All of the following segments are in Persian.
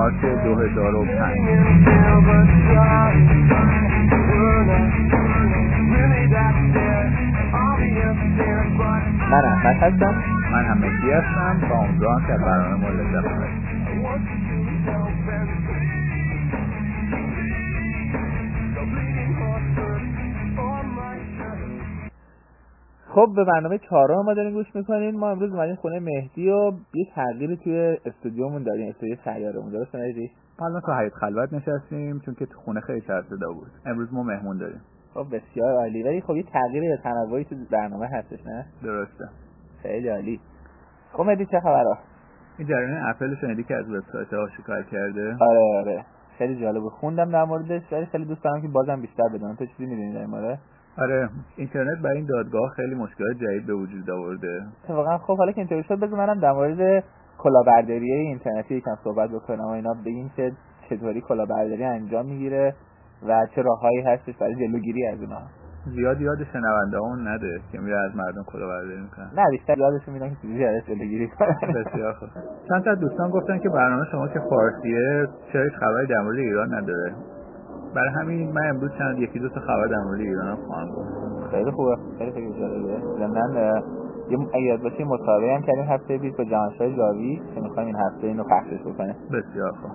مارس 2005. من احمد هستم. من هم مهدی هستم و امیدوارم که برنامه ما لذت ببرید. خب به برنامه 4 ما داریم گوش میکنین. ما امروز اومدیم خونه مهدی و یه تغییری توی استودیومون داریم، استودیو سیارمون. درست مهدی؟ حالا تو حیاط خلوت نشستیم چون که تو خونه خیلی سر صدا بود. امروز ما مهمون داریم. خب بسیار عالی. ولی خب یه تغییر یا تنوعی تو برنامه هستش نه؟ درسته. خیلی عالی. خب مهدی چه خبره؟ این جریان اپل شنیدی که از وبسایت‌ها شکایت کرده؟ آره خیلی جالبه. خوندم در موردش ولی خیلی دوست دارم که بازم بیشتر بدونم. تو چیزی می‌دونی در این مورد؟ آره، اینترنت برای این دادگاه خیلی مشکلات جدید به وجود آورده. واقعا خب حالا که اینطوری شد بذار منم در مورد کلاهبرداری اینترنتی یکم صحبت بکنم و اینا، بگیم که چطوری کلاهبرداری انجام میگیره و چه راههایی هستش برای جلوگیری از اونها. زیاد یاد شنونده‌هامون نده که میره از مردم کلاهبرداری میکنن. نه بیشتر یادشون میدن که چجوری ازش جلوگیری کنن. بسیار خوب. چند تا دوستان گفتن که برنامه شما که فارسیه چرا خبری در مورد ایران نداره. برای همین من امروز یکی دو تا خبر در مورد ایران خواهم گفت. خیلی خوبه، خیلی جالبه. ضمن اگه باشه مصاحبه هم کردیم هفته پیش با جهانشاه جاوی که می‌خوایم این هفته اینو پخشش بکنه. بسیار خوب.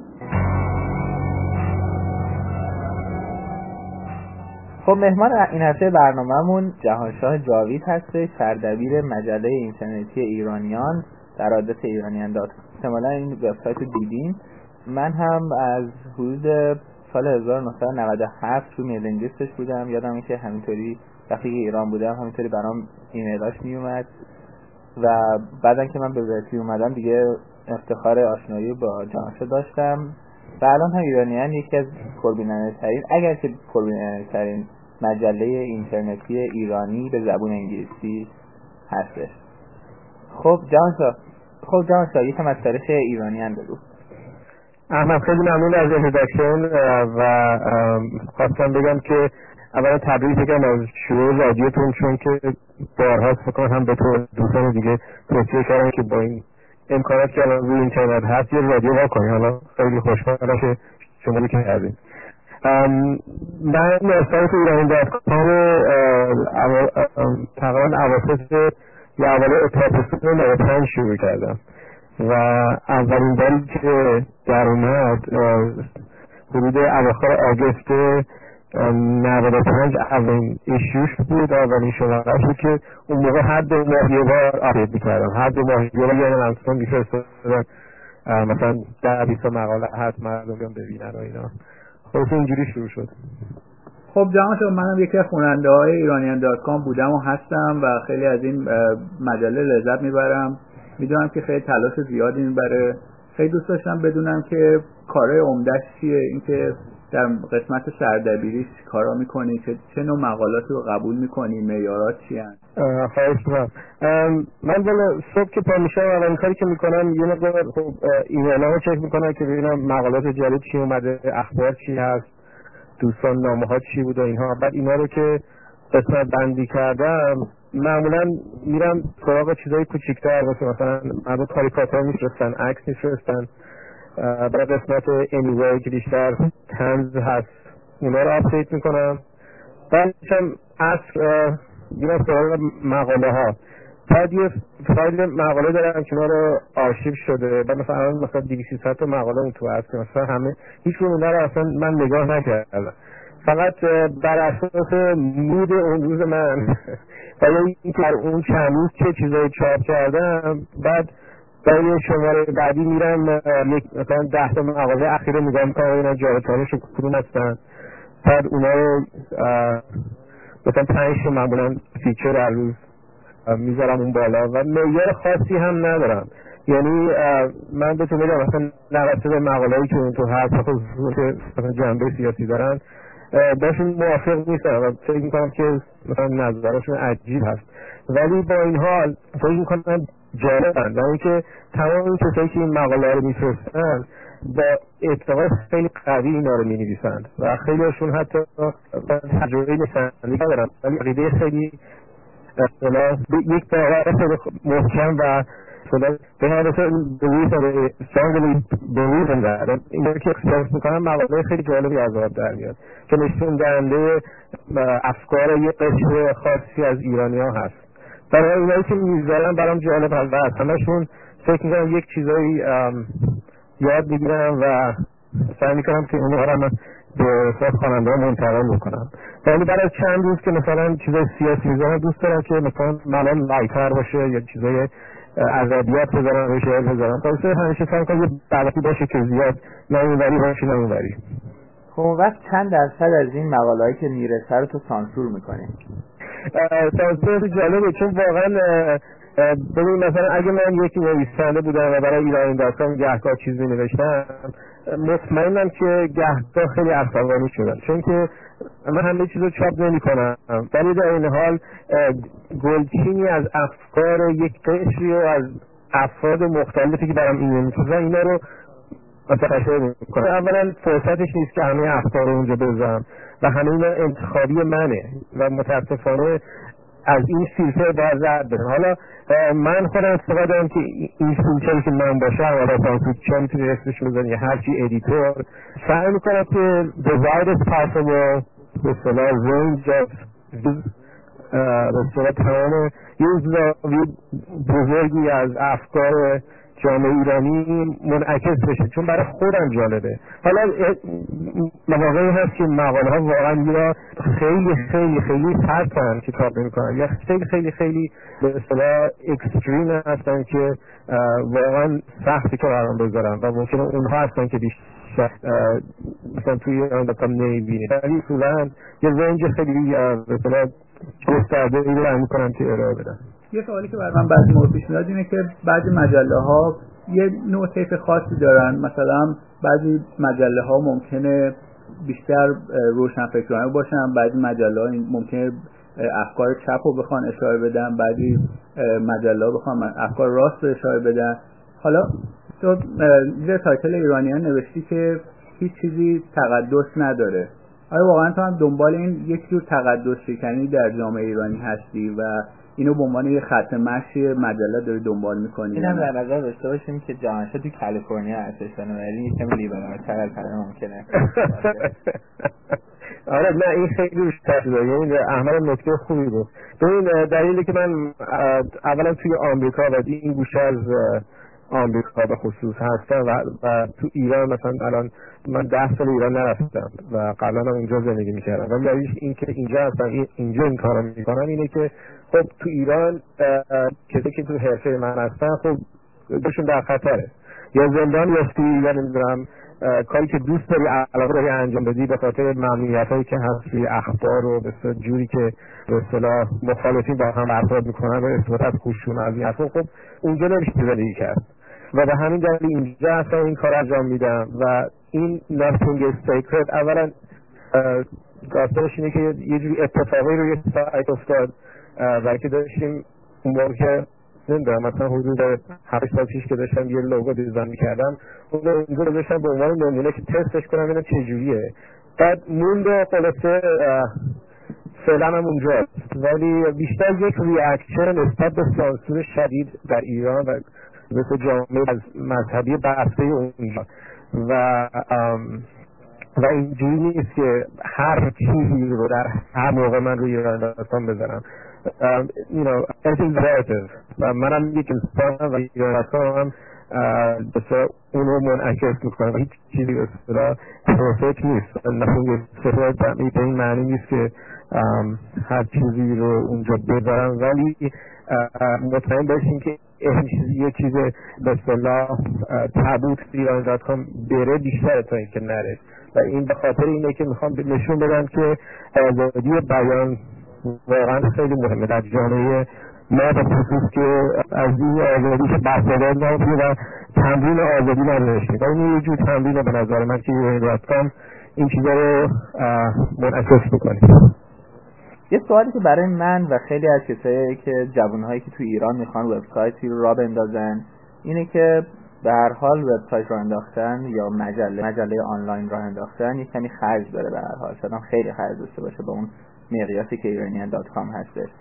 خب مهمان این هفته برنامه‌مون جهانشاه جاوید هستش، سردبیر مجله اینترنتی ایرانیان در آدرس iranian.com. احتمالاً این وبسایت رو دیدین. من هم از حدود سال 1997 تو میلینگ لیستش بودم. یادمه که همینطوری وقتی که ایران بودم همینطوری برام ایمیلاش میومد و بعدن که من به برکلی اومدم دیگه افتخار آشنایی با جهانشاه داشتم و الان هم ایرانیان یکی از پربیننده‌ترین، اگر که پربیننده‌ترین مجله اینترنتی ایرانی به زبان انگلیسی هستش. خب جهانشاه یکم از تاریخ ایرانیان بگو. احمد خیلی ممنون از اینتروداکشن و خواستم بگم که اولا تبریک بگم از شروع رادیوتون، چون که بارها فکر کنم هم به تو دوستان دیگه توصیه کردن که با این امکانات که الان روی اینترنت هست یه رادیو واکنی. حالا خیلی خوشحالم که شما رو کردید. من سایت iranian.com تقریبا اواسط یا اول تابستون 95 شروع کردم و اولین باری که در اومد حدود اواخر آگوست 95 اولین ایشوش بود، اولین شماره‌اش بود که اون موقع هر 2 ماه یه بار آپدیت می‌کردم. هر 2 ماه یه بار یه منصفان می‌فرستادن، مثلا 10-20 مقاله هست مردم بیان ببینن و اینا. خب اینجوری شروع شد. خب جهانشاه، منم یکی از خواننده‌های iranian.com بودم و هستم و خیلی از این مجله لذت میبرم. میدونم که خیلی تلاش زیادی میبره. خیلی دوست داشتم بدونم که کارهای عمده‌اش چیه، اینکه در قسمت سردبیریش کارا میکنی، چه نوع مقالاتی رو قبول میکنی، معیارات چی هست؟ خواهش می‌کنم. من بالا صبح که پا میشم اولین کاری که میکنم یه مقدار ایمیل‌ها رو چک میکنم که ببینم مقالات جدید چی اومده، اخبار چی هست، دوستان نامه‌ها چی بود و اینها. بعد اینا رو که قسمت بندی کردم معمولا میرم سراغ چیزای کوچیک‌تر، مثلا مردم کاریکاتور میفرستن، عکس میفرستن. بعد قسمت anyway که بیشتر طنز هست اونا رو آپدیت میکنم. بعد هم میرم سراغ مقاله ها. بعد یه فایل مقاله دارم که اونا رو آرشیو شده. بعد مثلا 200 تا مقاله اون تو هست که مثلا همه هیچ کدوم رو اصلا من نگاه نکردم، فقط بر اساس مود اون روز من و اینکه در اون چند روز چه چیزایی چاپ کردم. بعد برای شماره بعدی میرم مثلا 10 تا مقاله اخیر رو نگاه میکنم اینا جالب‌ترینش کدوم هستن. بعد اونا رو مثلا 5 تا معمولا فیچر هر روز میذارم اون بالا و معیار خاصی هم ندارم. یعنی من بهتون میگم مثلا 90% مقاله‌ای که اون تو هست مثلا جنبه سیاسی دارن باشون موافق نیستم و فکر میکنم که مثلا نظرشون عجیب هست، ولی با این حال فکر میکنم جالبن و اینکه تمام این کسایی که این مقاله رو میفرستن با اعتقاد خیلی قوی اینا رو مینویسن و خیلی هاشون حتی تجربه نویسندگی ندارن ولی عقیده خیلی یک باور خیلی محکم و اصلا به هر حال بلیز strongly believe in that این که اکسپرس میکنم مقاله خیلی جالبی از آب در میاد که نشون دهنده افکار یه قشر خاصی از ایرانی ها هست. برای اینایی که میذارم برام جالب هست همشون فکر میکنم یک چیزایی یاد میگیرم و سعی میکنم که اونها رو من به صورت خواننده ها منتقل میکنم. ولی بعد از چند روز که مثلا چیزای سیاسی میذارم دوست دارم که مثلا ملان لایتر باشه یا چیزای ادبیات بذارم یا شعر بذارم. خلاصه همیشه سعی کنم یه بلدی باشه که زیاد نه اونوری باشه نه اونوری. خب اون وقت چند درصد از این مقاله‌ای که میرسه رو تو سانسور میکنی؟ سانسور جالبه چون واقعا ببین مثلا اگه من یکی نویسنده بودم و برای ایرانی.com گهگاه چیز می‌نوشتم مطمئنم که گهگاه خیلی عصبانی شدم چون که من همه چیز رو چاپ نمی‌کنم ولی در این حال گلچینی از افکار یک قشری و از افراد مختلفی که برام اینا رو متخصص می‌کنم. اولا فرصتش نیست که همه افکار رو اونجا بذارم و همه اینا انتخابی منه و متاسفانه از این فیلتر باید رد بدم. حالا من خودم استفاده دارم که این فیلتری که من باشم حالا سانسور میتونی اسمش بزنی هرچی ادیتور سعی میکنم که the widest possible به اصطلاح range of به اصطلاح تمام یه بزرگی از افکار جامعه ایرانی منعکس بشه چون برای خودم جالبه. حالا مواقعی هست که مقاله ها واقعا یا خیلی خیلی خیلی سرتن که کار نمی‌کنن یا خیلی خیلی خیلی به اصطلاح اکستریم هستن که واقعا سختی که برام بذارم و ممکنه اونها هستن که بیشتر مثلا توی اون نمی‌بینید ولی اصولا یه رنج خیلی به اصطلاح گسترده ای رو می‌کنن که ارائه بدن. یه سوالی که برای من بعضی موقع پیش میاد اینه که بعضی مجله ها یه نوع طیف خاصی دارن. مثلا بعضی مجله ها ممکنه بیشتر روشنفکرانه باشن، بعضی مجله ها ممکنه افکار چپ رو بخوان اشاره بدن، بعضی مجله ها بخوان افکار راست رو اشاره بدن. حالا تو زیر تایتل ایرانیان نوشتی که هیچ چیزی تقدس نداره. آیا واقعا تو هم دنبال این یک جور تقدس شکنی در جامعه ایرانی هستی و اینو به عنوان یه خط مشی مجله داری دنبال می‌کنی؟ اینم در نظر داشته باشیم که جهانشاه تو کالیفرنیا هستش بنابراین یکم لیبرال‌تر از همه ممکنه. آره نه این خیلی روش‌تر شده. یعنی احمد نکته خوبی بود. ببین دلیلی که من اولا توی آمریکا و این گوشه از آمریکا به خصوص هستم و تو ایران مثلا الان من 10 سال ایران نرفتم و قبلا هم اونجا زندگی میکردم و دلیلش این که اینجا هستم اینجا این کارو میکنن اینه که خب تو ایران کسی که تو حرفه من هستن خب بهشون در خطره یا زندان یافتی یا نمیدونم کاری که دوست داری علاقه داری انجام بدی به خاطر ممنوعیتایی که هست توی اخبار و به جوری که به اصطلاح مخالفین با هم برخورد میکنن و استفاده از خشونت از این حرفا خب اونجا نمیشه زندگی کرد و به همین دلیل اینجا اصلا این کار انجام میدم و این nothing is sacred. اولا داستانش اینه که یه جوری اتفاقی رو یه سایت افتاد و که داشتیم اون موقع که نمیدونم مثلا حدود 8 سال پیش که داشتم یه لوگو دیزاین میکردم اون رو داشتم به عنوان نمونه که تستش کنم ببینم چجوریه بعد موند و خلاصه فعلا هم اونجاست ولی بیشتر یک ریاکشن نسبت به سانسور شدید در ایران و مثل جامعه از مذهبی بسته اونجا و اینجوری نیست که هر چیزی رو در هر موقع من روی ایران.com بذارم. you know everything's relative و منم یک انسانم و ایران.com هم بسیار اونو منعکس میکنم و هیچ چیزی بسیار پرفکت نیست نفونگ سفر به این معنی نیست که هر چیزی رو اونجا بذارم ولی مطمئن باشین که یه چیز به اصطلاح تابوت ایران.com بره بیشتر تا اینکه نره و این به خاطر اینه که میخوام نشون بدم که آزادی بیان واقعا خیلی مهمه در جامعه ما به خصوص که از این آزادی که بحث‌دار نبودی و تمرین آزادی نداشتیم و این یه جور تمرین به نظر من که ایران.com این چیزا رو منعکس بکنیم. یه سوالی که برای من و خیلی از کسایی که جوانهایی که تو ایران میخوان وبسایتی رو راه بندازن اینه که به هر حال وبسایت راه انداختن یا مجله آنلاین راه انداختن یه کمی خرج داره به هر حال شاید هم خیلی خرج داشته باشه با اون مقیاسی که ایرانیان.com هستش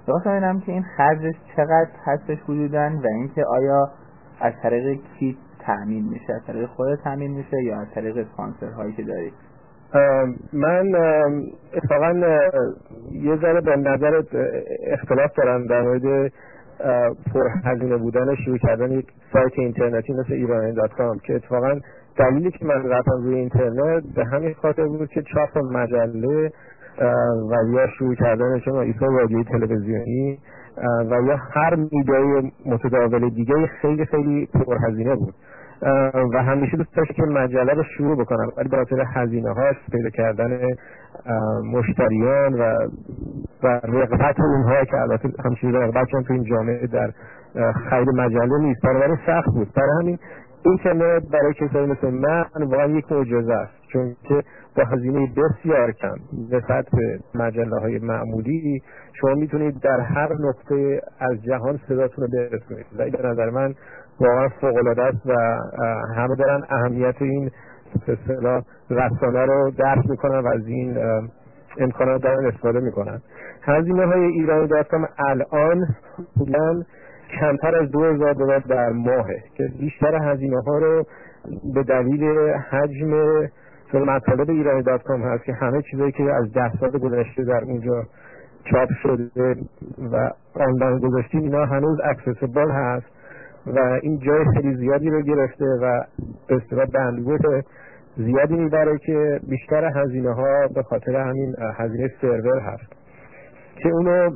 راستم اینم که این خرجش چقدر هستش حدوداً و اینکه آیا از طریق کی تامین میشه، از طریق خودت تامین میشه یا از طریق اسپانسرهایی که داری؟ من اتفاقا یه ذره به نظرت اختلاف دارم در مورد پرهزینه بودن شروع کردن یک سایت اینترنتی مثل iranian.com که اتفاقا دلیلی که من رفتم روی اینترنت به همین خاطر بود که چاپ مجله و یا شروع کردن چون ایسا رادیویی تلویزیونی و یا هر میدیای متداول دیگه خیلی خیلی پرهزینه بود و همیشه دوست داشت که مجله رو شروع بکنم ولی به خاطر هزینه هاش پیدا کردن مشتریان و رغبت اونها که البته همچنین رغبت چون تو این جامعه در خرید مجله نیست بنابراین سخت بود. برای همین اینترنت برای کسایی مثل من واقعا یک معجزه است چون که با هزینه بسیار کم نسبت به مجله های معمولی شما میتونید در هر نقطه از جهان صداتون رو برسونید و به نظر من واقعا فوق العاده است و همه دارن اهمیت این اصطلاح رسانه رو درک میکنن و از این امکانات دارن استفاده میکنن. هزینه های ایرانی.com الان حدوداً کمتر از $2000 در ماهه که بیشتر هزینه ها رو به دلیل حجم مطالب ایرانی.com هست که همه چیزایی که از 10 سال گذشته در اونجا چاپ شده و آنلاین گذاشتیم اینا هنوز اکسسیبل هست و این جای خیلی زیادی رو گرفته و به اصطلاح بندویت زیادی میبره که بیشتر هزینه ها به خاطر همین هزینه سرور هست که اونو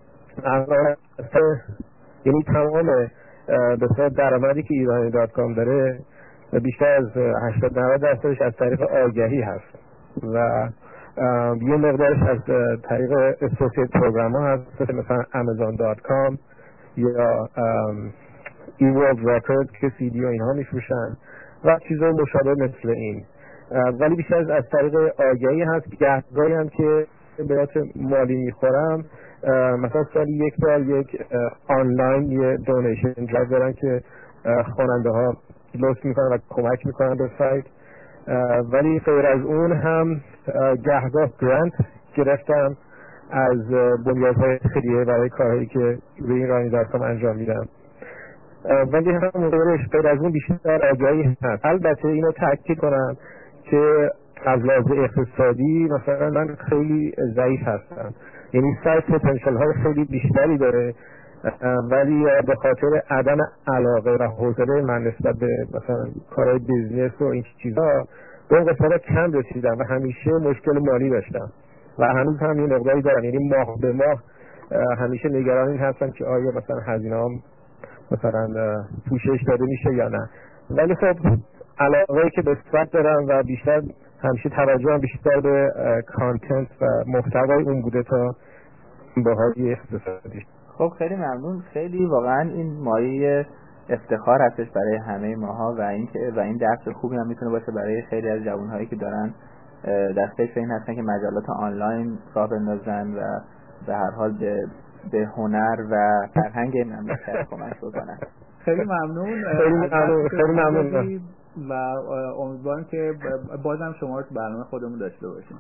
یعنی تمام به صورت درآمدی که irani.com داره بیشتر از 80-90% از طریق آگهی هست و یه مقدارش از طریق اسوسییت پروگرام ها هست مثلا amazon.com یا eWorld Records که CD و اینها میفروشن و چیزای مشابه مثل این ولی بیشتر از طریق آگهی هست. گهگاهی هم که به صورت مالی میخورم مثلا سالی یک بار یک آنلاین یه دونیشن درایو دارن که خواننده ها لطف میکنن و کمک میکنن به سایت ولی غیر از اون هم گهگاه گرانت گرفتم از بنیادهای خیریه برای کارهایی که روی irani.com انجام میدم ولی هم غیر از اون بیشتر آگاهی هست. البته اینو تاکید کنم که از لحاظ اقتصادی مثلا من خیلی ضعیف هستم یعنی سایت پتانسیل های خیلی بیشتری داره ولی به خاطر عدم علاقه و حوصله من نسبت به مثلا کارهای بیزنس و این چیزا به اون قسمت کم رسیدم و همیشه مشکل مالی داشتم و هنوز هم یه مقداری دارم یعنی ماه به ماه همیشه نگران این هستم که آیا مثلا هزینه‌ام مثلا پوشش داده میشه یا نه ولی خب علاقه‌ای که به صورت دارم و بیشتر همیشه توجهم بیشتر به کانتنت و محتوای اون بوده تا باهای اقتصادی. خب خیلی ممنون. خیلی واقعا این مایه افتخار هستش برای همه ماها و این درس خوبی هم میتونه باشه برای خیلی از جوانهایی که دارن در فکر این هستن که مجلات آنلاین راه بندازن و به هر حال به هنر و فرهنگ مملکت کمک بکنن. خیلی ممنون. خیلی ممنون و امیدوارم که بازم شما رو تو برنامه خودمون داشته باشیم.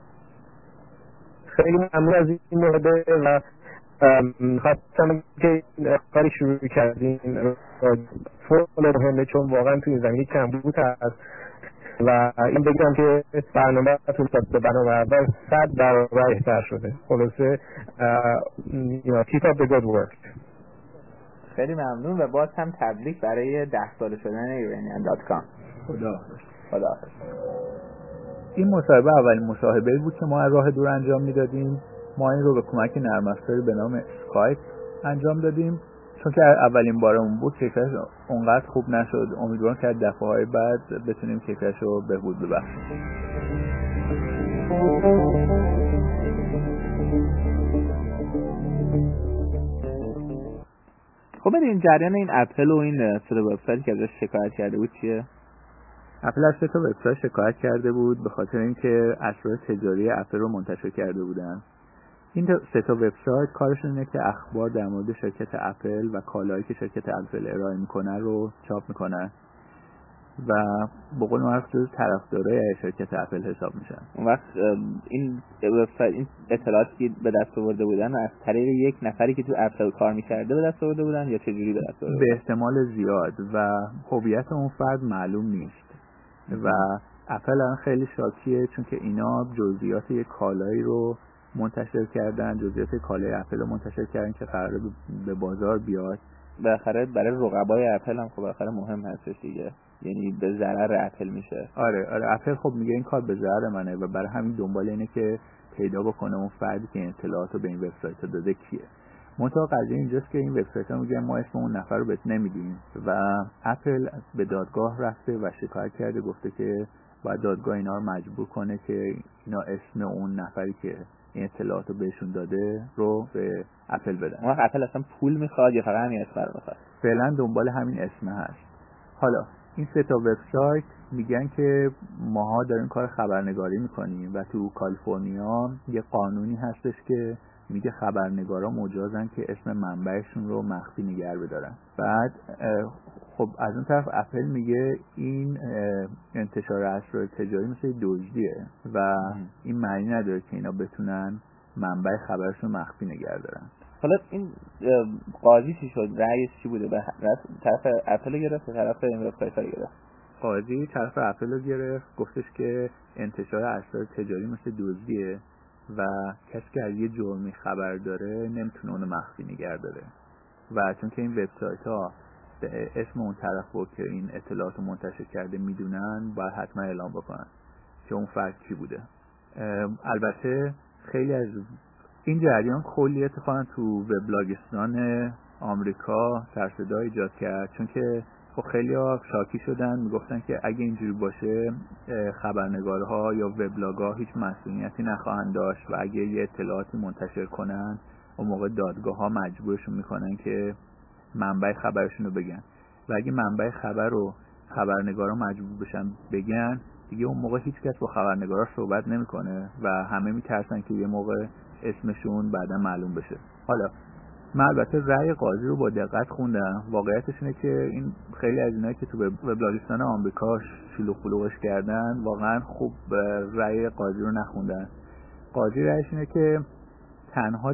خیلی ممنون از این مورد و خواستم که کاری شروع کردین فوق مهمه چون واقعا تو این زمینه کمبود هست و این بگم که برنامه تون به برنامه اول 100 برابر بهتر شده. خلاصه keep up the good work. خیلی ممنون و باز هم تبریک برای 10 ساله شدن iranian.com. خداحافظ. این مصاحبه اولین مصاحبه‌ای بود که ما از راه دور انجام میدادیم. ما این رو به کمک نرم افزاری به نام اسکایپ انجام دادیم چون که اولین بارمون بود کیفیتش اونقدر خوب نشد. امیدوارم که از دفعه‌های بعد بتونیم کیفیتش رو بهبود ببخشیم. خب این جریان این اپل و این سه وبسایتی که ازش شکایت کرده بود چیه؟ اپل از 3 تا وبسایت شکایت کرده بود به خاطر اینکه اسرار تجاری اپل رو منتشر کرده بودن. این 3 تا وبسایت کارشون اینه که اخبار در مورد شرکت اپل و کالایی که شرکت اپل ارائه میکنه رو چاپ میکنن. و به قول معروف جز طرفدارای شرکت اپل حساب میشن. اون وقت این وبسایت، این اطلاعاتی که به دست آورده بودن از طریق یک نفری که تو اپل کار می‌کرده به دست آورده بودن یا چه جوری به دست آورده بودن؟ به احتمال زیاد و هویت اون فرد معلوم نیست و اپل الان خیلی شاکیه چون که اینا جزئیات یک کالایی رو منتشر کردن، جزئیات کالای اپل رو منتشر کردن که قراره به بازار بیاد. بالاخره برای رقبای اپل هم خب بالاخره مهم هستش دیگه، یعنی به ضرر اپل میشه. آره اپل خب میگه این کار به ضرر منه و برای همین دنبال اینه که پیدا بکنه اون فردی که اطلاعاتو به این وبسایت داده کیه. منتها قضیه اینجاست که این وبسایت‌ها میگن ما اسم اون نفر رو بهت نمیدیم و اپل به دادگاه رفته و شکایت کرده، گفته که باید دادگاه اینا رو مجبور کنه که اینا اسم اون نفری که این اطلاعاتو بهشون داده رو به اپل بدن. اون اپل اصلا پول میخواد یا فقط همین اسم رو میخواد؟ فعلا دنبال همین اسم هست. حالا این سه تا وبسایت میگن که ماها داریم کار خبرنگاری میکنیم و تو کالیفرنیا یه قانونی هستش که میگه خبرنگارا مجازن که اسم منبعشون رو مخفی نگه بدارن. بعد خب از اون طرف اپل میگه این انتشار اسرار تجاری مثل دزدیه و این معنی نداره که اینا بتونن منبع خبرشون مخفی نگه دارن. حالا این قاضی چی شد؟ رأیش چی بوده؟ به طرف اپل گرفت یا طرف این وبسایت ها گرفت؟ قاضی طرف اپل رو گرفت، گفتش که انتشار اسرار تجاری مثل دزدیه و کسی که از یه جرمی خبر داره نمیتونه اونو مخفی نگه داره و چون که این وبسایت ها به اسم اون طرف رو که این اطلاعات رو منتشر کرده میدونن باید حتما اعلام بکنن که اون فرد کی بوده. البته خیلی از این جریان کلی اتفاقا تو وبلاگستان آمریکا سر صدا ایجاد کرد، چون که خب خیلی ها شاکی شدن، میگفتن که اگه اینجوری باشه خبرنگارها یا وبلاگ‌ها هیچ مسئولیتی نخواهند داشت و اگه یه اطلاعاتی منتشر کنن اون موقع دادگاه‌ها مجبورشون میکنن که منبع خبرشون رو بگن و اگه منبع خبر رو خبرنگارا مجبور بشن بگن دیگه اون موقع هیچ کس با خبرنگارا صحبت نمیکنه و همه میترسن که یه موقع اسمشون بعدا معلوم بشه. حالا من البته رأی قاضی رو با دقت خوندم. واقعیتش اینه که این خیلی از اینایی که تو وبلاگستان آمریکا شلوغ پلوغش کردن واقعا خوب رأی قاضی رو نخوندن. قاضی رأیش اینه که تنها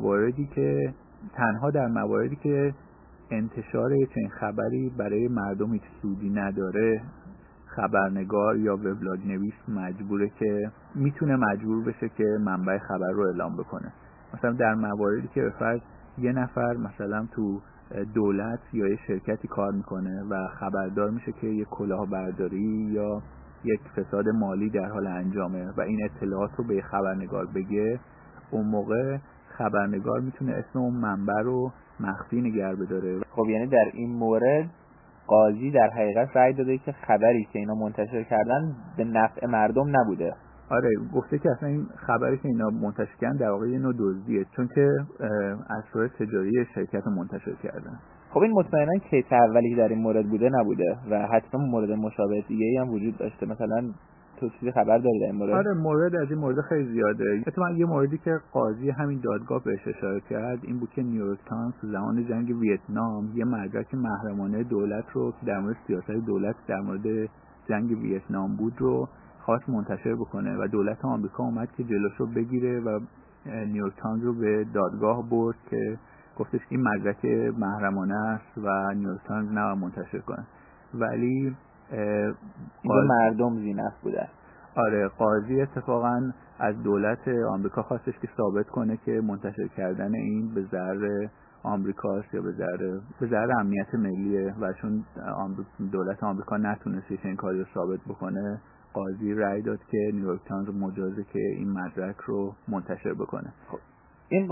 در مواردی که انتشار چنین خبری برای مردم هیچ سودی نداره خبرنگار یا وبلاگ نویس میتونه مجبور بشه که منبع خبر رو اعلام بکنه. مثلا در مواردی که به فرض یه نفر مثلا تو دولت یا یه شرکتی کار میکنه و خبردار میشه که یه کلاهبرداری یا یک فساد مالی در حال انجامه و این اطلاعات رو به خبرنگار بگه، اون موقع خبرنگار میتونه اسم اون منبع رو مخفی نگه بداره. خب یعنی در این مورد قاضی در حقیقت رأی داده که خبری که اینا منتشر کردن به نفع مردم نبوده. آره گفته که اصلا این خبری که اینا منتشر کردن در واقع یه نوع دزدیه چون که اسرار تجاری شرکت رو منتشر کردن. خب این مطمئنا کیس اولی در این مورد بوده نبوده و حتما مورد مشابه دیگه‌ای هم وجود داشته. مثلا تو چیزی خبر داری در این مورد؟ آره مورد از این مورد خیلی زیاده. مثلا یه موردی که قاضی همین دادگاه بهش اشاره کرد این بود که نیویورک تایمز زمان جنگ ویتنام یه مدرک محرمانه دولت رو که در مورد سیاست دولت در مورد جنگ ویتنام بود رو خواست منتشر بکنه و دولت آمریکا اومد که جلوش رو بگیره و نیویورک تایمز رو به دادگاه برد که گفتش این مدرک محرمانه است و نیویورک تایمز نباید منتشر کنه. ولی مردم زینف بودن. آره قاضی اتفاقا از دولت آمریکا خواستش که ثابت کنه که منتشر کردن این به ضرر آمریکاست یا به ضرر امنیت ملیه و چون دولت آمریکا نتونسته این کاری رو ثابت بکنه قاضی رأی داد که نیویورک تایمز مجازه که این مدرک رو منتشر بکنه. خب این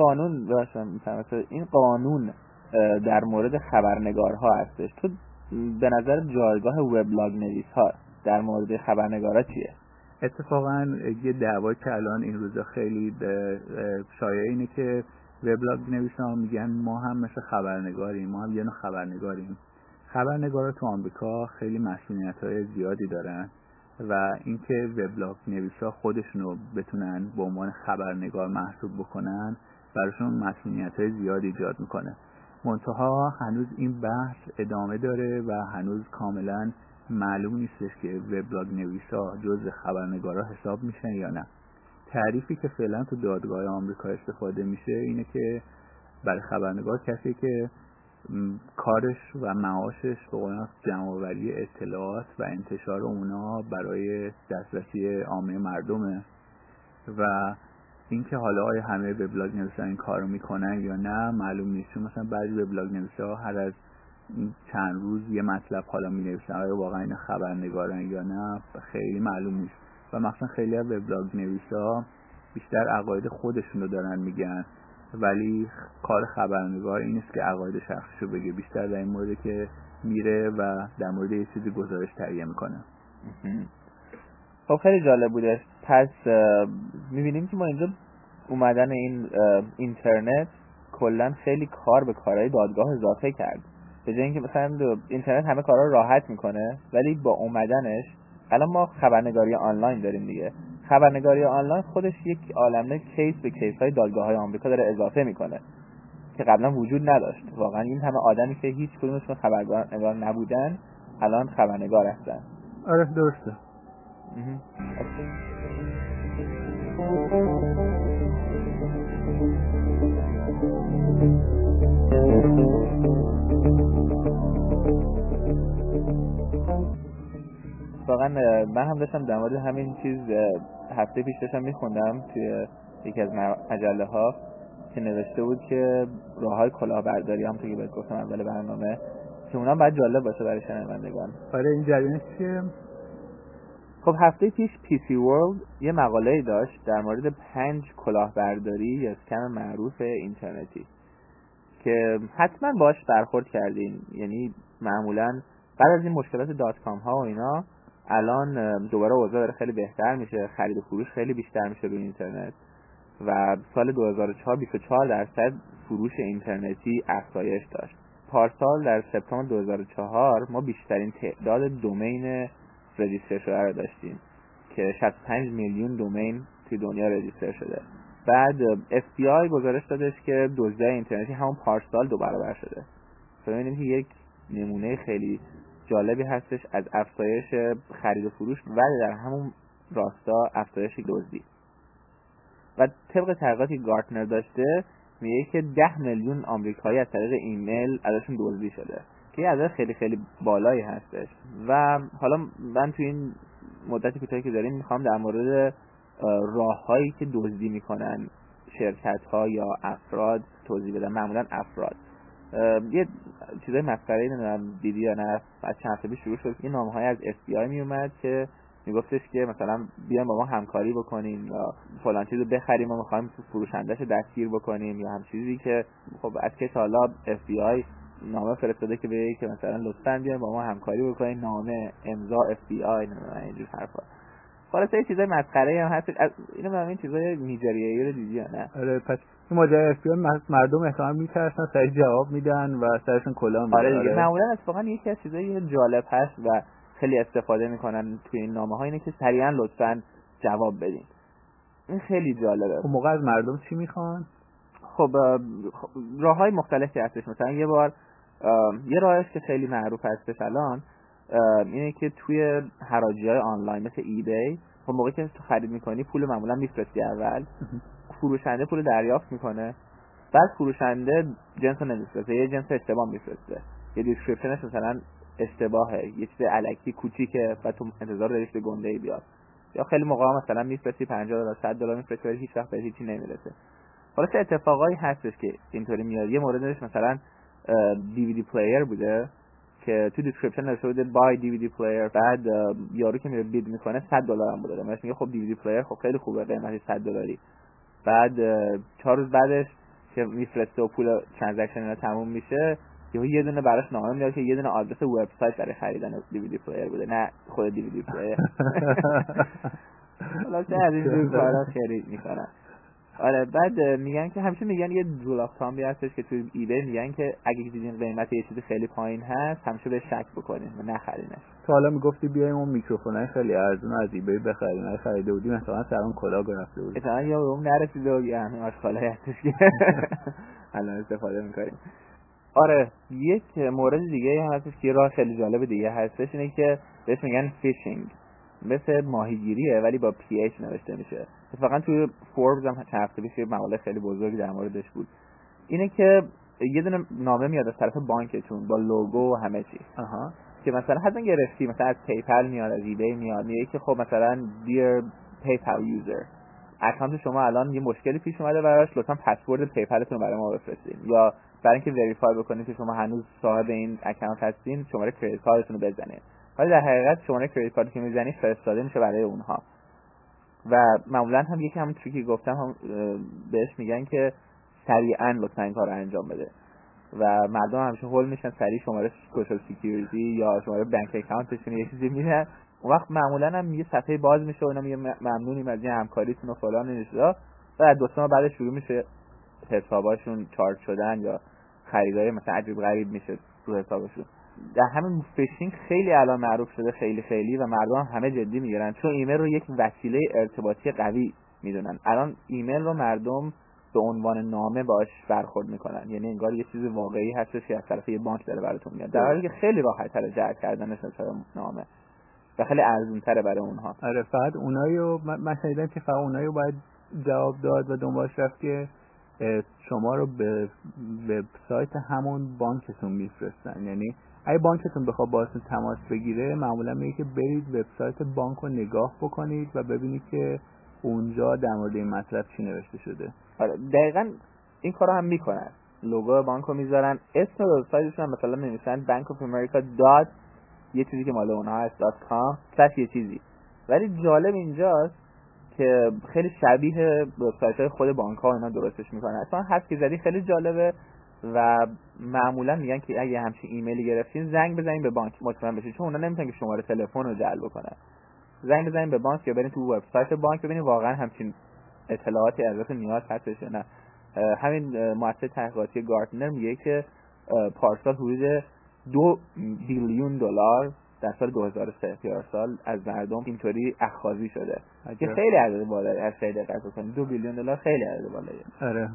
قانون در مورد خبرنگارها هستش. تو به نظر جایگاه وبلاگ نویس‌ها در مورد خبرنگارا چیه؟ اتفاقا یه دعوا که الان این روزا خیلی شایع اینه که وبلاگ نویسا میگن ما هم مثل خبرنگاریم، ما هم یه نوع خبرنگاریم. خبرنگارا تو آمریکا خیلی مسئولیت‌های زیادی دارن و اینکه وبلاگ نویسا خودشونو بتونن به عنوان خبرنگار محسوب بکنن براشون مسئولیت‌های زیادی ایجاد میکنه. منتها هنوز این بحث ادامه داره و هنوز کاملا معلوم نیستش که وبلاگ نویسا جزء خبرنگارا حساب میشن یا نه. تعریفی که فعلا تو دادگاه آمریکا استفاده میشه اینه که برای خبرنگار کسی که کارش و معاشش به قول جمع‌آوری اطلاعات و انتشار اونا برای دسترسی عامه مردمه و اینکه حالا آیا همه وبلاگ نویسا این کارو میکنن یا نه معلوم نیست، چون مثلا بعضی وبلاگ نویسا هر از چند روز یه مطلب حالا مینویسن، آیا واقعا این خبرنگارن یا نه خیلی معلوم نیست. و مثلا خیلی از وبلاگ نویسا بیشتر عقاید خودشون رو دارن میگن، ولی کار خبرنگار این نیست که عقاید شخصیشو بگه، بیشتر در این مورد که میره و در مورد یه چیزی گزارش تهیه میکنه. خب خیلی جالب بودش. پس میبینیم که ما اینجا اومدن این اینترنت کلا خیلی کار به کارهای دادگاه اضافه کرد. به جای اینکه مثلا اینترنت همه کارا رو راحت میکنه، ولی با اومدنش الان ما خبرنگاری آنلاین داریم دیگه. خبرنگاری آنلاین خودش یک عالمه کیس به کیس‌های دادگاه‌های آمریکا داره اضافه میکنه که قبلا وجود نداشت. واقعا این همه آدمی که هیچ کدومشون خبرنگار نبودن الان خبرنگار هستن. آره درسته. واقعا من هم داشتم در مورد همین چیز هفته پیش داشتم میخوندم توی یکی از مجله ها که نوشته بود که راههای کلاهبرداری هم توی بهت گفتم اول برنامه که اونا باید جالب باشه برای شنوندگان. آره این جریانش چیه؟ خب هفته پیش PC World یه مقاله‌ای داشت در مورد 5 کلاهبرداری یا اسکم معروف اینترنتی که حتما باش برخورد کردین. یعنی معمولاً بعد از این مشکلات دات کام ها و اینا الان دوباره اوضاع داره خیلی بهتر میشه، خرید و فروش خیلی بیشتر میشه روی اینترنت و سال 2004 24% فروش اینترنتی افزایش داشت. پارسال در سپتامبر 2004 ما بیشترین تعداد دومین رجیستر شده رو داشتیم که 65 میلیون دومین توی دنیا رجیستر شده. بعد FBI گزارش دادش که دزدی‌های اینترنتی همون پارسال 2 برابر شده. ببینید که یک نمونه خیلی جالبی هستش از افزایش خرید و فروش ولی در همون راستا افزایش دزدی. و طبق تحقیقاتی گارتنر داشته میگه که 10 میلیون آمریکایی از طریق ایمیل ازشون دزدی شده که یه عدد خیلی خیلی بالایی هستش. و حالا من تو این مدت کوتاهی که داریم میخوام در مورد راههایی که دزدی میکنن شرکت‌ها یا افراد توضیح بدم. معمولا افراد یه چیزای مسخره‌ای نمیدونم دیدی یا نه، از چند هفته پیش شروع شد این نامه‌های از FBI میومد که میگفتش که مثلا بیاین با ما همکاری بکنین یا فلان چیزو بخریم و می‌خوایم فروشنده‌شو دستگیر بکنیم یا هم چیزی که خب از که حالا FBI نامه فرستاده که بگه که مثلا لطفاً بیاین با ما همکاری بکنین، نامه امضا FBI نمیدونم اینجور حرفا. خلاص یه چیزای مسخره‌ای هم هست. اینو من این چیزای نیجریه‌ای رو دیدی یا نه؟ آره پس این ماجرای FBI مردم احتمال میترسن سریع جواب میدن و سرشون کلا میاد. آره دیگه معمولا اتفاقا یکی از چیزای جالب هست و خیلی استفاده میکنن توی این نامه‌ها اینه که سریعا لطفاً جواب بدین. این خیلی جالبه. اون موقع از مردم چی میخوان؟ خب راههای مختلفی هستش. مثلا یه بار یه راهش که خیلی معروف هستش الان اینه که توی حراجی‌های آنلاین مثل ایبی خب موقعی که تو خرید میکنی پول معمولا میفرستی اول، فروشنده پول دریافت میکنه، بعد فروشنده جنس رو نمیفرسته، یه جنس اشتباه میفرسته، یه دیسکریپشنش مثلا اشتباهه، یه چیز الکی کوچیکه و تو انتظار داری که گنده‌ای بیاد، یا خیلی موقع مثلا میفرستی $50 $100 میفرستی ولی هیچ وقت به هیچی نمیرسه. خلاص اتفاقایی هستش که اینطوری میاد. یه موردش مثلا DVD پلیر بوده که تو دیسکریپشن نوشته بوده بای DVD پلیر، بعد یارو که میره بید میکنه $100 هم بوده، مثلا میگه خب DVD پلیر خب خیلی خوبه قیمتش $100. بعد 4 روز بعدش که میفرسته و پول ترانزکشن اینا تموم میشه یه دونه براش نامه میاد که یه دونه آدرس وبسایت برای خریدن DVD پلیر بوده، نه خود DVD پلیر. خلاص از این جور کارا خرید میکنن. آره بعد میگن که همیشه میگن یه رول اف تامبی هستش که توی ایبی میگن که اگه دیدین قیمت یه چیزی خیلی پایین هست همیشه به شک بکنین و نخرینش. تو حالا میگفتی بیایم اون میکروفونای خیلی ارزون از ایبی بخریم، اگه خریده بودیم مثلا سرون کلا گرفته بودیم. مثلا یا اون نرسیده و یا همین آشغالای هستش که الان استفاده میکنیم. آره یک مورد دیگه هم هستش که راه خیلی جالب دیگه هستش، اینه که بهش میگن فیشینگ، مثل ماهیگیریه ولی با PH نوشته میشه. اتفاقا توی فوربس هم چند هفته پیش مقاله خیلی بزرگی در موردش بود. اینه که یه دونه نامه میاد از طرف بانکتون با لوگو و همه چی، که مثلا حتما گرفتی، مثلا از پیپل میاد، از ایبی میاد، میگه که خب مثلا dear PayPal user اکانت شما الان یه مشکلی پیش اومده براش، لطفا پسورد پیپلتون رو برای ما بفرستین، یا برای اینکه وریفای بکنید که شما هنوز صاحب این اکانت هستین شماره کریدیت کارتتون رو بزنید. ولی در حقیقت شماره کریدیت کارتی که میزنید فرستاده میشه برای اونها. و معمولا هم یکی همون تریکی گفتم هم بهش میگن که سریعا لطفا این کار رو انجام بده و مردم همیشه هول میشن، سریع شماره سوشال سکیوریتی یا شماره بانک اکانتشون یه چیزی میدن. اون وقت معمولا هم یه صفحه باز میشه و اینا میگه ممنونیم از این همکاریتون و فلان این چیزا، بعد 2 سال بعد شروع میشه حساباشون چارج شدن یا خریدای مثلا عجیب غریب میشه رو حسابشون. در همین فیشینگ خیلی الان معروف شده، خیلی و مردم همه جدی میگیرن، چون ایمیل رو یک وسیله ارتباطی قوی میدونن. الان ایمیل رو مردم به عنوان نامه باش برخورد میکنن، یعنی انگار یه چیز واقعی هستش که از طرف یه بانک داره براتون میاد، در حالی که خیلی راحت‌تره جهت کردنش نسبت نامه و خیلی ارزان‌تره برای اونها. آره فقط اونایو من شنیدم که فقط اونایو باید جواب داد و دنبالش رفت که شما رو به وبسایت همون بانکتون میفرستن. یعنی اگه بانکتون بخواد باهاتون تماس بگیره معمولا میگه که برید وبسایت بانک رو نگاه بکنید و ببینید که اونجا در مورد این مطلب چی نوشته شده. آره دقیقاً این کارو هم میکنن، لوگو بانکو میذارن، اسم وبسایتشون هم مثلا می‌نویسن Bank of America dot یه چیزی که مال اونها هست .com یه چیزی. ولی جالب اینجاست که خیلی شبیه وبسایت‌های خود بانک‌ها اینا درستش میکنن. اصلا حرف که زدی خیلی جالبه و معمولا میگن که اگه همچین ایمیلی گرفتین زنگ بزنین به بانک مطمئن بشین، چون اونا نمیتونن که شماره تلفن رو جعل بکنن. زنگ بزنین به بانک یا برین تو وبسایت بانک ببینید واقعا همچین اطلاعاتی ازتون نیاز هستش یا نه. همین مؤسسه تحقیقاتی گارتنر میگه که پارسال حدود $2 بیلیون در سال 2003 سال از مردم اینطوری اخاذی شده که خیلی عدد بالایی از خیلی دقت کنید. $2 بیلیون خیلی عدد بالاییه. آره.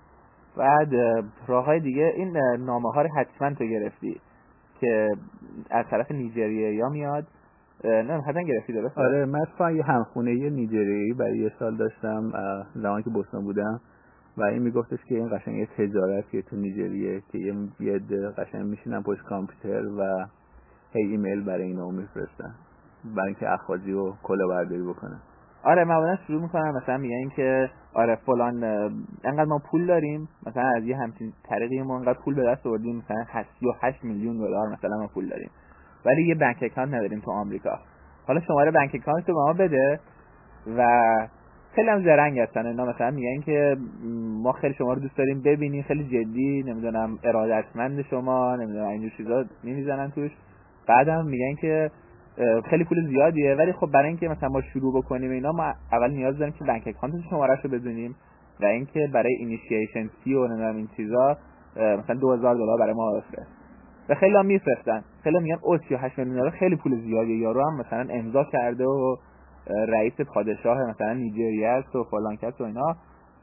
بعد راههای دیگه این نامه ها رو حتما تو گرفتی که از طرف نیجریه میاد. نه حتما گرفتی درست؟ آره من اصلا یه همخونه نیجریه‌ای برای یه سال داشتم زمانی که بوستون بودم و این میگفتش که این قشنگ یه تجارتیه تو نیجریه که یه قشنگ میشینن پشت کامپیوتر و هی ایمیل برای اینا میفرستن برای اینکه اخاذی و کلاهبرداری بکنن. آره معمولا شروع میکنن مثلا میگن که آره فلان انقدر ما پول داریم، مثلا از یه همچین طریقی ما انقدر پول به دست آوردیم، مثلا $38 میلیون مثلا ما پول داریم ولی یه بانک اکانت نداریم تو آمریکا، حالا شماره بانک اکانت رو به ما بده. و خیلی هم زرنگ هستن اینا، مثلا میگن که ما خیلی شما رو دوست داریم ببینیم، خیلی جدی، نمیدونم ارادتمند شما، نمیدونم اینجور چیزا میزنن توش. بعدم میگن که خیلی پول زیادیه ولی خب برای اینکه مثلا ما شروع بکنیم اینا ما اول نیاز داریم که بانک اکانت شماره‌شو بدونیم و اینکه برای اینیشیشن فی و نمیدونم این چیزا مثلا $2000 برای ما بفرست. و خیلی هم میفرستن، خیلی میگن $38 میلیون خیلی پول زیادیه، یارو هم مثلا امضا کرده و رئیس پادشاه مثلا نیجریه است و فلان کس و اینا.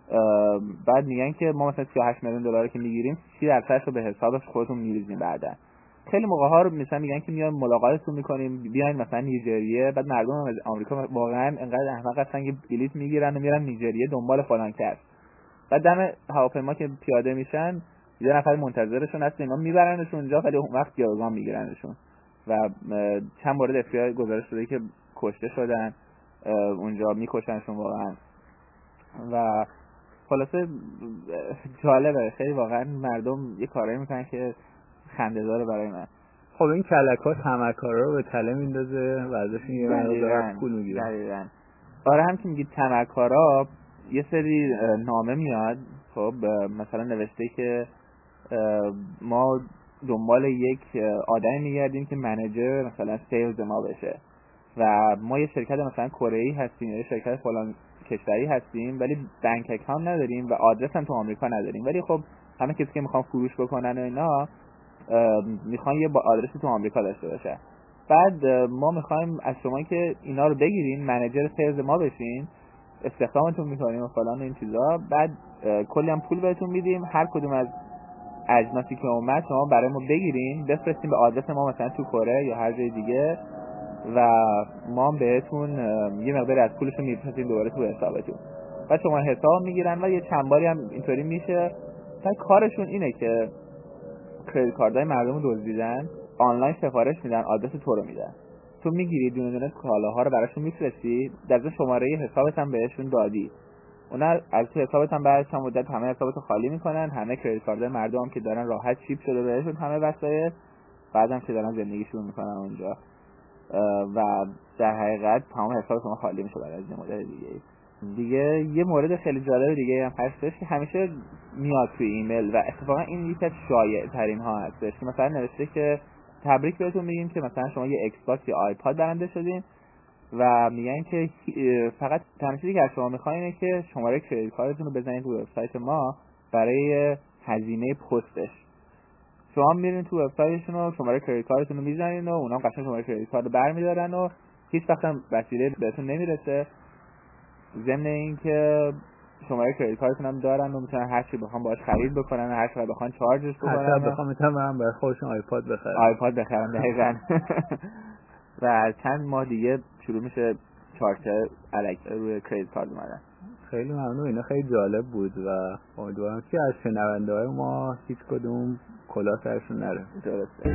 بعد میگن که ما مثلا $38 میلیون که میگیریم 30% رو به حسابش خودتون میریزیم بعدا. خیلی موقع ها رو مثلا میگن که میایم ملاقاتتون میکنیم بیاین مثلا نیجریه، بعد مردم از آمریکا واقعا انقدر احمق هستن که بلیط میگیرن و میرن نیجریه دنبال فلان کس. بعد دم هواپیما که پیاده میشن یه نفر منتظرشون هست، اینا میبرنشون اونجا ولی اون وقت گروگان میگیرنشون و چند مورد FBI گزارش شده که کشته شدن اونجا، میکشنشون واقعا. و خلاصه جالبه خیلی، واقعا مردم یه کارایی میکنن که خنده داره برای من. خب این کلک‌ها تمکارا رو به تله میندازه و ازشون یه مقدار پول میگیره. دقیقاً. آره هم که میگید تمکارا یه سری نامه میاد، خب مثلا نوشته که ما دنبال یک آدمی میگردیم که منیجر مثلا سیلز ما بشه و ما یه شرکت مثلا کره‌ای هستیم، یه شرکت فلان کشوری هستیم ولی بانک اکانت نداریم و آدرس هم تو آمریکا نداریم، ولی خب همه کسی که میخوان فروش بکنن و اینا میخوان یه آدرس تو آمریکا داشته باشه. بعد ما میخوایم از شما که اینا رو بگیرین منیجر سیلز ما بشین، استخدامتون میکنیم و فلان این چیزا، بعد کلی هم پول بهتون میدیم، هر کدوم از اجناسی که اومد شما برای ما بگیرین، بفرستین به آدرس ما مثلا تو کره یا هر جای دیگه و ما بهتون یه مقداری از پولشو میفرستیم دوباره تو حسابتون. بعد شما حساب میگیرن و یه چند باری هم اینطوری میشه. مثلا کارشون اینه که کریدیت کارتای مردم رو دزدیدن، آنلاین سفارش میدن، آدرس تو رو میدن، تو میگیری دونه دونه کالاها رو براشون میفرستی، در شماره حسابت هم بهشون دادی، اونا از تو حسابت هم بعد چند مدت همه حسابتو خالی میکنن، همه کریدیت کارتای مردم هم که دارن راحت چیپ شده بهشون همه وسایل، بعدم که دارن زندگیشون میکنن اونجا و در حقیقت تمام حساب شما خالی میشه بعد از یه مدت دیگه. یه مورد خیلی جالب دیگه هم هستش که همیشه میاد توی ایمیل و اتفاقا این یکی از شایع ترین ها هستش که مثلا نوشته که تبریک بهتون میگیم که مثلا شما یه ایکس باکس یا آیپاد برنده شدین و میگن که فقط تنها چیزی که از شما میخواین اینه که شماره کریدیت کارتتون رو بزنید تو وبسایت ما برای هزینه پستش. شما میرین تو وبسایتشون و شماره کریدیت کارتتون رو میزنین و اونا قشنگ شماره کریدیت کارت رو برمی‌دارن و هیچ وقت هم وسیله بهتون نمیرسه. ضمن این که شماره کریدیت کارتون هم دارن و میتونن هر چی بخوام باهاش خرید بکنن، هر چقدر بخوان چارجش بکنن، هر چقدر بخوام میتونم برای خودشون آیپاد بخرن دقیقاً. و چند ماه دیگه شروع میشه چارتر الک روی کریدیت کارت اومدن. خیلی ممنون، اینا خیلی جالب بود و امیدوارم که از شنونده‌های ما هیچ کدوم کلاه سرشون نره. درسته.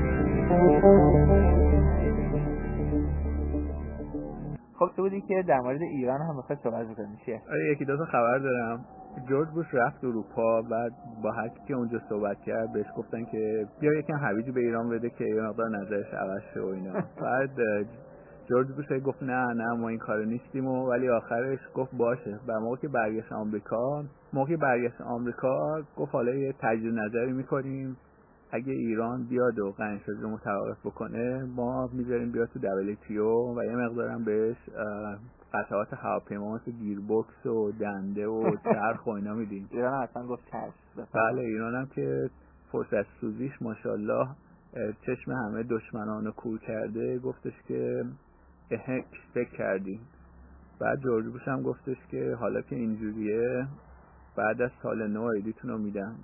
خب تو بودی که در مورد ایران هم میخواد صحبت بکنیم چیه؟ یکی دو تا خبر دارم. جورج بوش رفت اروپا، بعد با هر کی که اونجا صحبت کرد بهش گفتن که بیا یکم هویجی به ایران بده که یه مقدار نظرش عوض شه و اینا. بعد جورج بوش گفت نه ما این کارو نیستیم ولی آخرش گفت باشه. و موقعی که برگشت آمریکا گفت حالا یه تجدید نظری میکنیم، اگه ایران بیاد و قنی‌سازی رو متوقف بکنه ما میذاریم بیاد تو WTO و یه مقدارم بهش قطعات هواپیما مثل گیربکس و دنده و چرخ و اینا میدیم. ایران اصلا گفت چشم. بله، ایران هم که فرصت سوزیش ماشاءالله چشم همه دشمنان رو کور کرده، گفتش که فکر کردیم. بعد جورج بوش هم گفتش که حالا که اینجوریه بعد از سال نو ایدیتون رو میدم.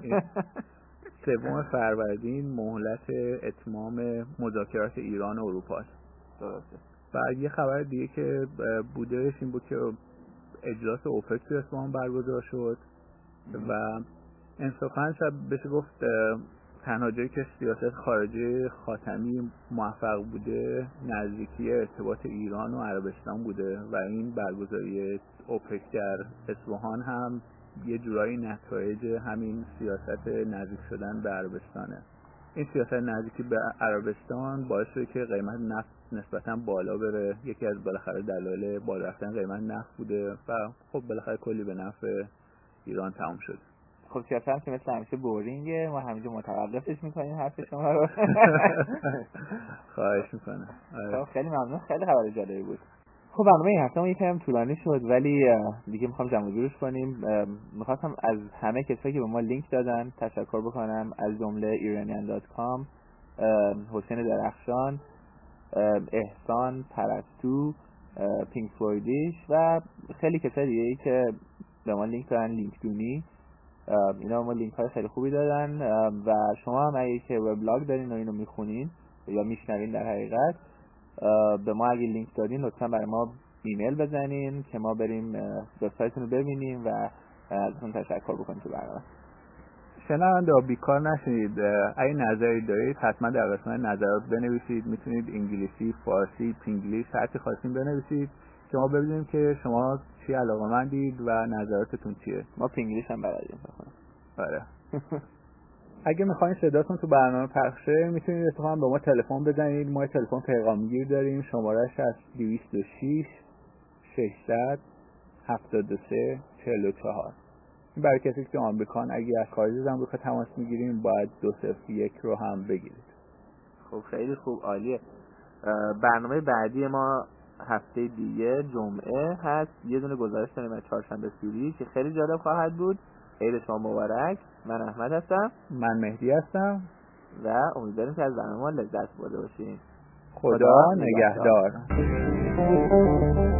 3 فروردین مهلت اتمام مذاکرات ایران و اروپا است. درسته. بعد یه خبر دیگه که بودش این بود که اجلاس اوپک تو اصفهان برگزار شد و انصافاً بشه گفت تنها جایی که سیاست خارجی خاتمی موفق بوده نزدیکی ارتباط ایران و عربستان بوده و این برگزاری اوپک در اصفهان هم یه جورایی نتایج همین سیاست نزدیک شدن به عربستانه. این سیاست نزدیکی به عربستان باعث شده که قیمت نفت نسبتاً بالا بره. یکی از بالاخره دلایل بالا رفتن قیمت نفت بوده و خب بالاخره کلی به نفع ایران تموم شد. خب سیاست هم که مثل همیشه بورینگه، ما همینجا متوقفش میکنیم حرف شما رو. خواهش میکنم. خب خیلی ممنون، خیلی خبر جالبی بود. خب برنامه این هفته یکم طولانی شد ولی دیگه میخوام جمع جورش کنیم. میخواستم از همه کسایی که به ما لینک دادن تشکر بکنم، از جمله iranian.com، حسین درخشان، احسان پرستو، پینک فلویدیش و خیلی کسای دیگه‌ای که به ما لینک دادن، لینک دونی، اینا ما لینک های خیلی خوبی دادن و شما هم اگه که وبلاگ دارین و اینو میخونین یا میشنوین در حقیقت به ما اگه لینک دادین لطفا برای ما ایمیل بزنین که ما بریم وبسایتتون رو ببینیم و ازتون تشکر بکنیم تو برنامه. شنونده بیکار نشید، اگه نظری دارید حتما در قسمت نظرات بنویسید. میتونید انگلیسی، فارسی، پینگلیش هر چی خواستین بنویسید که ما ببینیم که شما چی علاقه‌مندید و نظراتتون چیه. ما پینگلیش هم بلدیم بخونیم. آره. اگه میخواین صداتون تو برنامه پخشه میتونید اتفاقا به ما تلفن بزنید. ما تلفن پیغامگیر داریم، شماره‌اش از 206 600 73 44. برای کسی که آمریکان، اگه از خارج از آمریکا تماس میگیریم باید 201 رو هم بگیرید. خب خیلی خوب، عالیه. برنامه بعدی ما هفته دیگه جمعه هست. یه دونه گزارش داریم از چهارشنبه سوری که خیلی جالب خواهد بود. عید شما مبارک. من احمد هستم. من مهدی هستم و امیدواریم که از برنامه لذت برده باشین. خدا نگهدار.